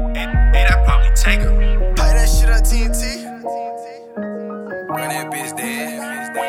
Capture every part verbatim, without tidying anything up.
Hey, that probably take her. Play that shit on T N T. Run that bitch dead.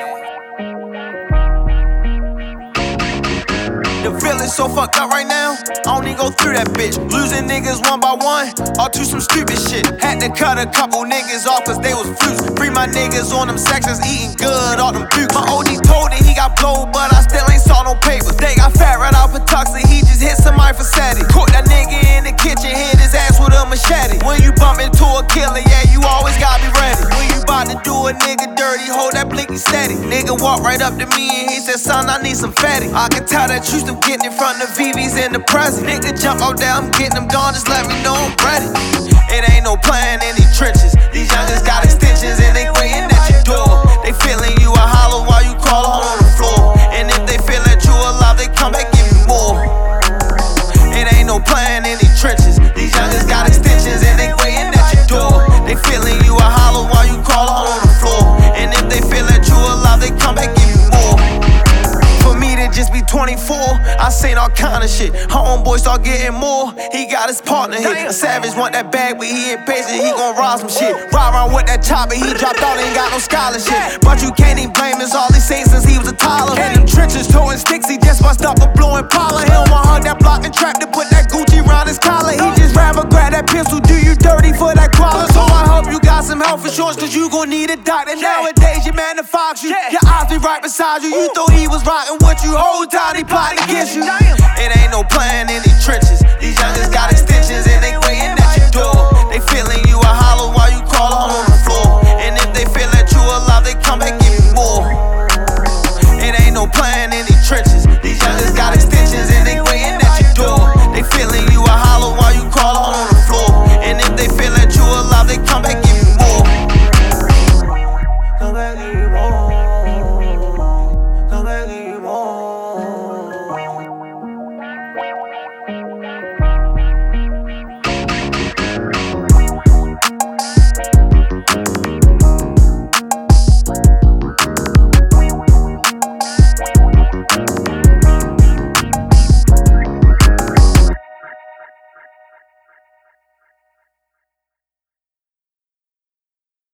The feeling's so fucked up right now, I don't even go through that bitch. Losing niggas one by one, all to some stupid shit. Had to cut a couple niggas off cause they was flukes. Free my niggas on them sections, eating good, all them bukes. My O G told it he got blowed, but I still ain't saw no papers. They got fat right off a Tuxie, he just hit somebody for Sadie. Caught that nigga in the kitchen, hit his ass with a machete. When you bump into a killer, yeah, you always gotta be ready. When you bout to do a nigga dirty, hold that blicky steady. Nigga walked right up to me and he said, son, I need some fatty. I can tell that you still getting in front of V Vs in the present. Nigga jump out there, I'm getting them gone, just let me know I'm ready. It ain't no plan in these trenches. These youngins got extensions and they waiting at your door. They feeling you a hollow while you crawl on the floor. And if they feel that you alive, they come back, give you more. It ain't no plan in these trenches. These youngins got extensions and they waiting at your door. They feeling you a hollow while you crawl on the floor. And if they feel that you alive, they come back, give you more. For me to just be twenty-four, I seen all kind of shit. Homeboy start getting more, he got his partner hit. A savage want that bag, but he impatient, he gon' rob some shit. Ride around with that chopper, he dropped out, ain't got no scholarship. But you can't even blame us, all he say since he was a toddler. In them trenches, towing sticks, he just bust up a blowing Impala. He don't want hug that block and trap to put that Gucci round his collar. He just rather grab that pistol, do you dirty for that collar. So I hope you got some health insurance, cause you gon' need a doctor. Nowadays, your man to fox you, your eyes be right beside you. You thought he was rockin' with you, whole time he plotting against you. It ain't no plan in these